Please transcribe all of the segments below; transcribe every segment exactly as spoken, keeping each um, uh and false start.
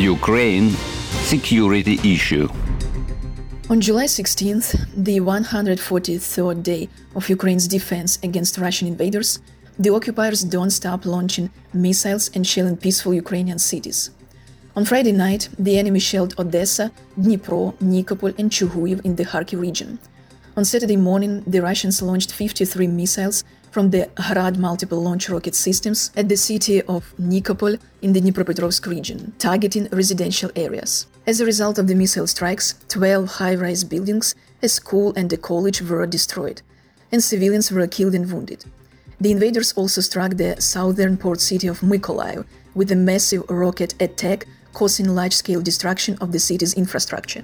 Ukraine security issue. On July sixteenth, the one hundred forty-third day of Ukraine's defense against Russian invaders, the occupiers don't stop launching missiles and shelling peaceful Ukrainian cities. On Friday night, the enemy shelled Odessa, Dnipro, Nikopol and Chuguyev in the Kharkiv region. On Saturday morning, the Russians launched fifty-three missiles from the Grad multiple launch rocket systems at the city of Nikopol in the Dnipropetrovsk region, targeting residential areas. As a result of the missile strikes, twelve high-rise buildings, a school and a college were destroyed, and civilians were killed and wounded. The invaders also struck the southern port city of Mykolaiv with a massive rocket attack, causing large-scale destruction of the city's infrastructure.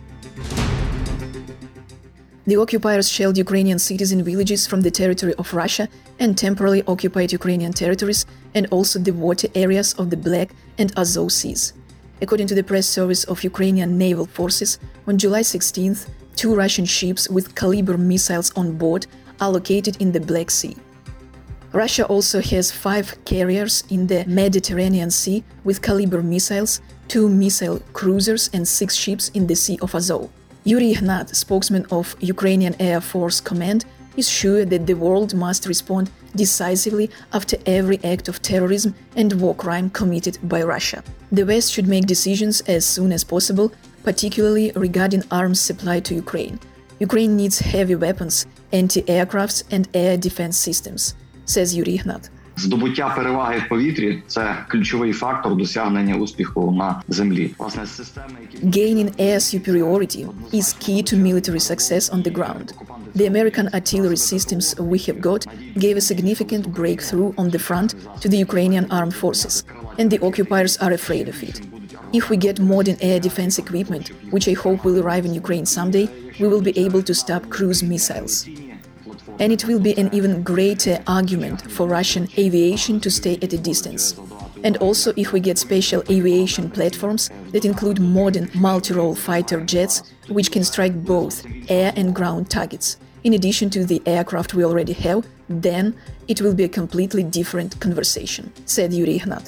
The occupiers shelled Ukrainian cities and villages from the territory of Russia and temporarily occupied Ukrainian territories and also the water areas of the Black and Azov Seas. According to the press service of Ukrainian naval forces, on July sixteenth, two Russian ships with Kalibr missiles on board are located in the Black Sea. Russia also has five carriers in the Mediterranean Sea with Kalibr missiles, two missile cruisers and six ships in the Sea of Azov. Yuri Ignat, spokesman of Ukrainian Air Force Command, is sure that the world must respond decisively after every act of terrorism and war crime committed by Russia. The West should make decisions as soon as possible, particularly regarding arms supply to Ukraine. Ukraine needs heavy weapons, anti-aircrafts and air defense systems, says Yuri Ignat. Здобуття переваги в повітрі – це ключовий фактор досягнення успіху на землі. Власне, системи, які... Gaining air superiority is key to military success on the ground. The American artillery systems we have got gave a significant breakthrough on the front to the Ukrainian armed forces, and the occupiers are afraid of it. If we get modern air defense equipment, which I hope will arrive in Ukraine someday, we will be able to stop cruise missiles. And it will be an even greater argument for Russian aviation to stay at a distance. And also if we get special aviation platforms that include modern multi-role fighter jets which can strike both air and ground targets, in addition to the aircraft we already have, then it will be a completely different conversation, said Yuri Ignat.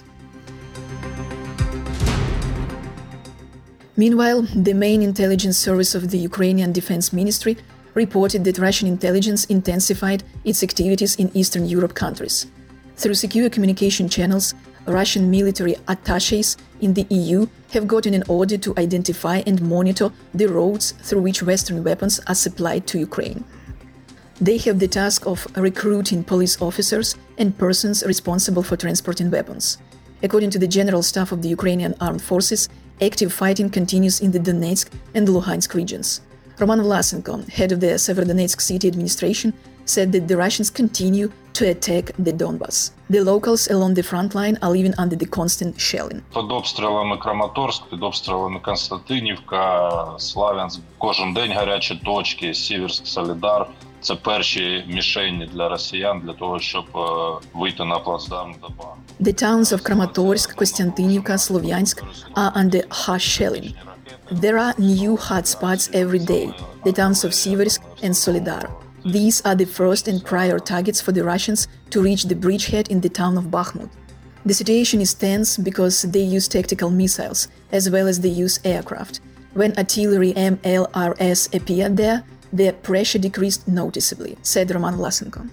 Meanwhile, the main intelligence service of the Ukrainian Defense Ministry reported that Russian intelligence intensified its activities in Eastern Europe countries. Through secure communication channels, Russian military attachés in the E U have gotten an order to identify and monitor the roads through which Western weapons are supplied to Ukraine. They have the task of recruiting police officers and persons responsible for transporting weapons. According to the General Staff of the Ukrainian Armed Forces, active fighting continues in the Donetsk and Luhansk regions. Roman Vlasenko, head of the Severodonetsk city administration, said that the Russians continue to attack the Donbas. The locals along the front line are living under the constant shelling. Під обстрілами Краматорськ, під обстрілами Константинівка, Славянськ, кожен день гарячі точки, Сіверськ, Солідар. Це перші мішені для росіян для того, щоб вийти на плацдарм Доба. The towns of Kramatorsk, Konstantinivka, Slovyansk are under harsh shelling. There are new hotspots every day, the towns of Siversk and Solidar. These are the first and prior targets for the Russians to reach the bridgehead in the town of Bakhmut. The situation is tense because they use tactical missiles, as well as they use aircraft. When artillery M L R S appeared there, the pressure decreased noticeably, said Roman Vlasenko.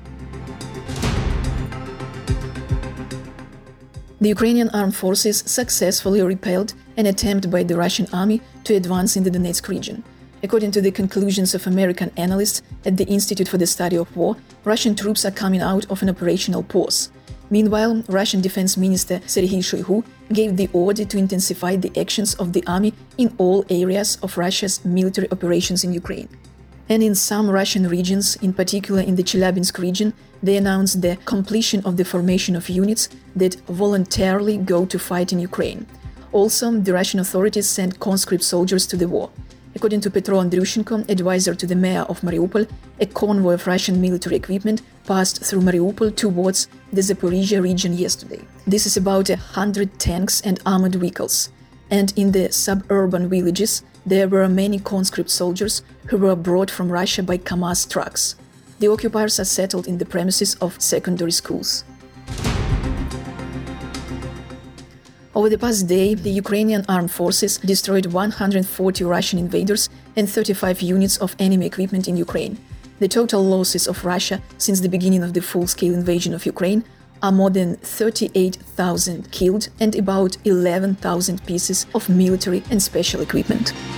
The Ukrainian armed forces successfully repelled an attempt by the Russian army to advance in the Donetsk region. According to the conclusions of American analysts at the Institute for the Study of War, Russian troops are coming out of an operational pause. Meanwhile, Russian Defense Minister Sergei Shoigu gave the order to intensify the actions of the army in all areas of Russia's military operations in Ukraine. And in some Russian regions, in particular in the Chelyabinsk region, they announced the completion of the formation of units that voluntarily go to fight in Ukraine. Also, the Russian authorities sent conscript soldiers to the war. According to Petro Andrushenko, advisor to the mayor of Mariupol, a convoy of Russian military equipment passed through Mariupol towards the Zaporizhia region yesterday. This is about a hundred tanks and armored vehicles. And in the suburban villages, there were many conscript soldiers who were brought from Russia by Kamaz trucks. The occupiers are settled in the premises of secondary schools. Over the past day, the Ukrainian armed forces destroyed one hundred forty Russian invaders and thirty-five units of enemy equipment in Ukraine. The total losses of Russia since the beginning of the full-scale invasion of Ukraine are more than thirty-eight thousand killed and about eleven thousand pieces of military and special equipment.